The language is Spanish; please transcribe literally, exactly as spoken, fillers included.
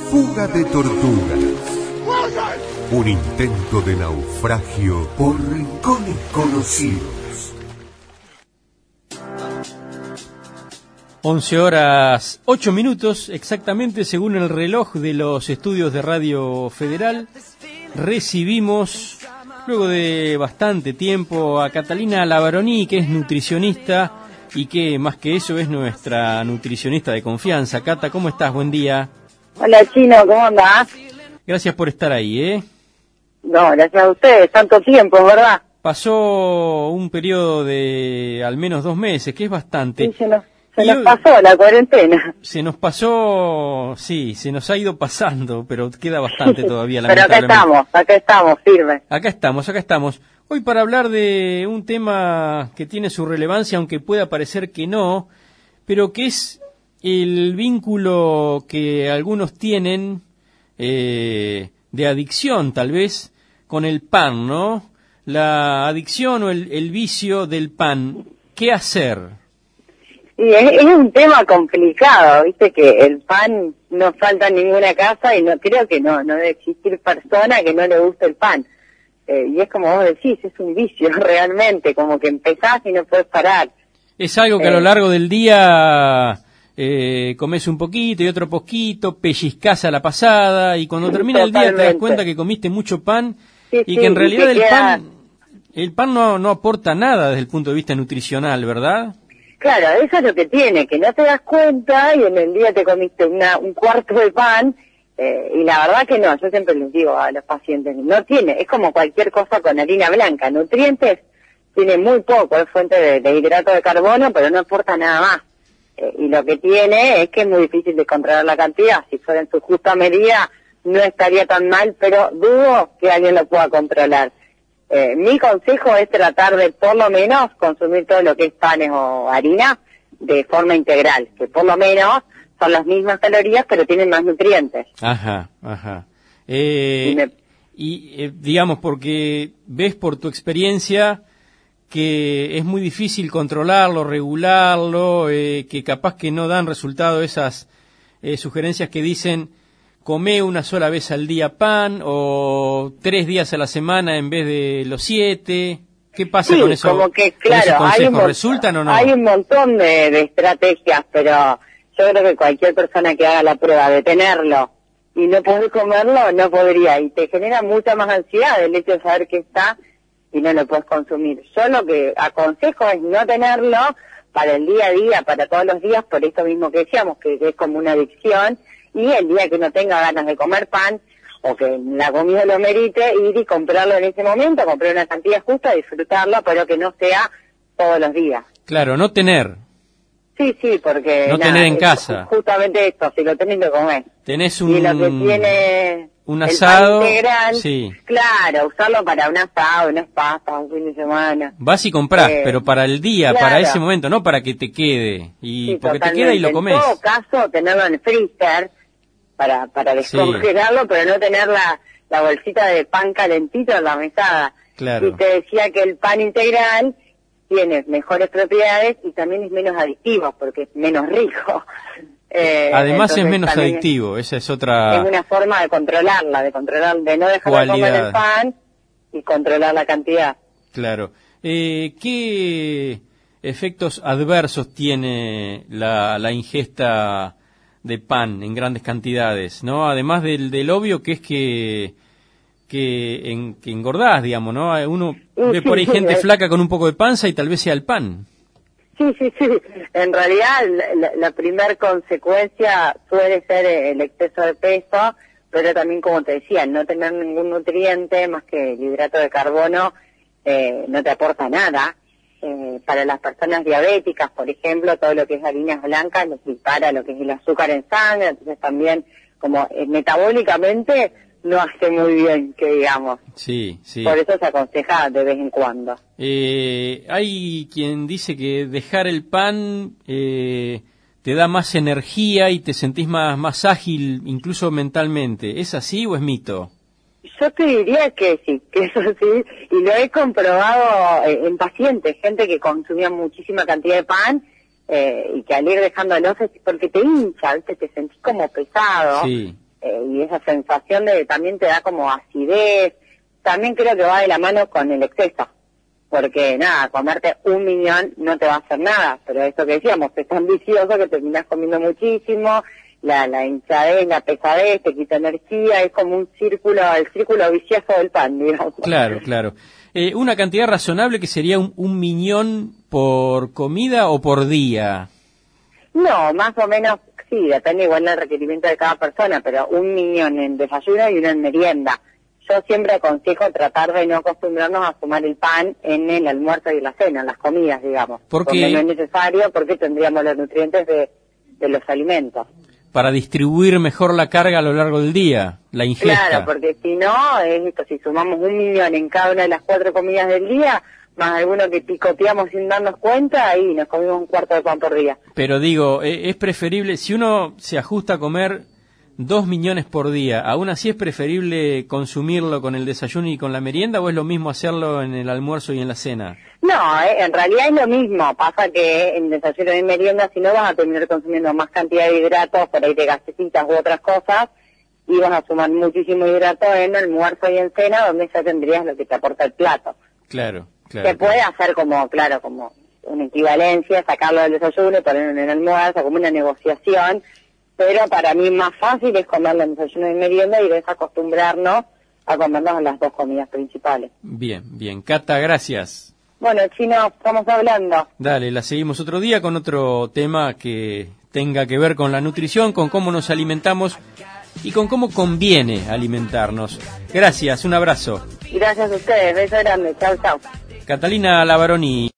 Fuga de tortugas. Un intento de naufragio por rincones conocidos. once horas ocho minutos, exactamente según el reloj de los estudios de Radio Federal. Recibimos, luego de bastante tiempo, a Catalina Lavaroni, que es nutricionista y que, más que eso, es nuestra nutricionista de confianza. Cata, ¿cómo estás? Buen día. Hola, Chino, ¿cómo andás? Gracias por estar ahí, ¿eh? No, gracias a ustedes, tanto tiempo, ¿verdad? Pasó un periodo de al menos dos meses, que es bastante. Sí, se nos, se Y nos hoy- pasó la cuarentena. Se nos pasó, sí, se nos ha ido pasando, pero queda bastante todavía, Pero acá lamentablemente. estamos, acá estamos, firmes. Acá estamos, acá estamos. Hoy para hablar de un tema que tiene su relevancia, aunque pueda parecer que no, pero que es el vínculo que algunos tienen eh, de adicción, tal vez, con el pan, ¿no? La adicción o el, el vicio del pan. ¿Qué hacer? Y es, es un tema complicado, viste que el pan no falta en ninguna casa y no creo que no, no debe existir persona que no le guste el pan. Eh, y es como vos decís, es un vicio realmente, como que empezás y no puedes parar. Es algo que a lo Eh. largo del día eh, comes un poquito y otro poquito, pellizcás a la pasada y cuando termina el día te das Totalmente. cuenta que comiste mucho pan Sí, y sí, que en y realidad te el queda- pan el pan no, no aporta nada desde el punto de vista nutricional, ¿verdad? Claro, eso es lo que tiene, que no te das cuenta y en el día te comiste una, un cuarto de pan, eh, y la verdad que no, yo siempre les digo a los pacientes, no tiene, es como cualquier cosa con harina blanca, nutrientes tiene muy poco, es fuente de, de hidrato de carbono, pero no aporta nada más. Eh, y lo que tiene es que es muy difícil de controlar la cantidad, si fuera en su justa medida no estaría tan mal, pero dudo que alguien lo pueda controlar. Eh, mi consejo es tratar de por lo menos consumir todo lo que es panes o harina de forma integral, que por lo menos son las mismas calorías pero tienen más nutrientes. Ajá, ajá. Eh, Y me- y eh, digamos, porque ves por tu experiencia que es muy difícil controlarlo, regularlo, eh, que capaz que no dan resultado esas eh, sugerencias que dicen come una sola vez al día pan o tres días a la semana en vez de los siete. ¿Qué pasa Sí, con eso? como que con esos claro, hay un, consejos? mon- ¿Resultan o no? hay un montón de, de estrategias, pero yo creo que cualquier persona que haga la prueba de tenerlo y no poder comerlo, no podría, y te genera mucha más ansiedad el hecho de saber que está y no lo puedes consumir. Yo lo que aconsejo es no tenerlo para el día a día, para todos los días, por esto mismo que decíamos, que, que es como una adicción, y el día que no tenga ganas de comer pan, o que la comida lo merite, ir y comprarlo en ese momento, comprar una cantidad justa, disfrutarlo, pero que no sea todos los días. Claro, no tener. Sí, sí, porque... No nada, tener en es casa. Justamente esto, si lo tenés lo comés. Tenés Y lo que un, tiene un el asado, pan integral, sí. claro, usarlo para un asado, unas pastas, un fin de semana. Vas y comprás, Eh, pero para el día, claro. para ese momento, no para que te quede. Y Sí, porque te totalmente. queda y lo comés. En todo caso, tenerlo en el freezer para para descongelarlo, pero no tener la, la bolsita de pan calentito en la mesada. Claro. Y te decía que el pan integral tiene mejores propiedades y también es menos adictivo porque es menos rico. Eh, Además es entonces menos también adictivo, esa es Es, otra es una forma de controlarla, de controlar, de no dejar de comer cualidad. el pan y controlar la cantidad. Claro. Eh, ¿Qué efectos adversos tiene la, la ingesta de pan en grandes cantidades, no? Además del, del obvio que es que que, en, que engordás, digamos, ¿no? Uno ve por ahí Sí, gente sí, flaca con un poco de panza y tal vez sea el pan. Sí, sí, sí. En realidad, la, la, la primer consecuencia suele ser el exceso de peso, pero también, como te decía, no tener ningún nutriente más que el hidrato de carbono eh, no te aporta nada. Eh, para las personas diabéticas, por ejemplo, todo lo que es harinas blancas les dispara lo que es el azúcar en sangre, entonces también, como eh, metabólicamente, no hace muy bien, que digamos. Sí, sí. Por eso se aconseja de vez en cuando. Eh, hay quien dice que dejar el pan eh, te da más energía y te sentís más, más ágil, incluso mentalmente. ¿Es así o es mito? Yo te diría que sí, que eso sí, y lo he comprobado eh, en pacientes, gente que consumía muchísima cantidad de pan eh, y que al ir dejándolo, porque te hincha, ¿viste? Te sentís como pesado. Sí. eh, y esa sensación de también te da como acidez. También creo que va de la mano con el exceso, porque nada, comerte un millón no te va a hacer nada, pero esto que decíamos, es tan vicioso que terminás comiendo muchísimo, la, la hinchadez, la pesadez, te quita energía, es como un círculo, el círculo vicioso del pan, digamos. Claro, claro. Eh, una cantidad razonable que sería un, un millón por comida o por día. No, más o menos, sí, depende igual del requerimiento de cada persona, pero un millón en desayuno y uno en merienda. Yo siempre aconsejo tratar de no acostumbrarnos a fumar el pan en el almuerzo y la cena, en las comidas, digamos. Porque porque no es necesario, porque tendríamos los nutrientes de, de los alimentos. Para distribuir mejor la carga a lo largo del día, la ingesta. Claro, porque si no, es esto, si sumamos un millón en cada una de las cuatro comidas del día, más alguno que picoteamos sin darnos cuenta, ahí nos comimos un cuarto de pan por día. Pero digo, es preferible, si uno se ajusta a comer dos millones por día, ¿aún así es preferible consumirlo con el desayuno y con la merienda o es lo mismo hacerlo en el almuerzo y en la cena? No, eh, en realidad es lo mismo, pasa que en desayuno y merienda si no vas a terminar consumiendo más cantidad de hidratos, por ahí de gasecitas u otras cosas, y vas a sumar muchísimo hidrato en almuerzo y en cena, donde ya tendrías lo que te aporta el plato. Claro, claro. Se puede hacer como, claro, como una equivalencia, sacarlo del desayuno y ponerlo en el almuerzo, como una negociación, pero para mí más fácil es comerlo en desayuno y merienda y desacostumbrarnos a comernos las dos comidas principales. Bien, bien. Cata, gracias. Bueno, Chino, estamos hablando. Dale, la seguimos otro día con otro tema que tenga que ver con la nutrición, con cómo nos alimentamos y con cómo conviene alimentarnos. Gracias, un abrazo. Gracias a ustedes, beso grande, chau, chau. Catalina Lavaroni.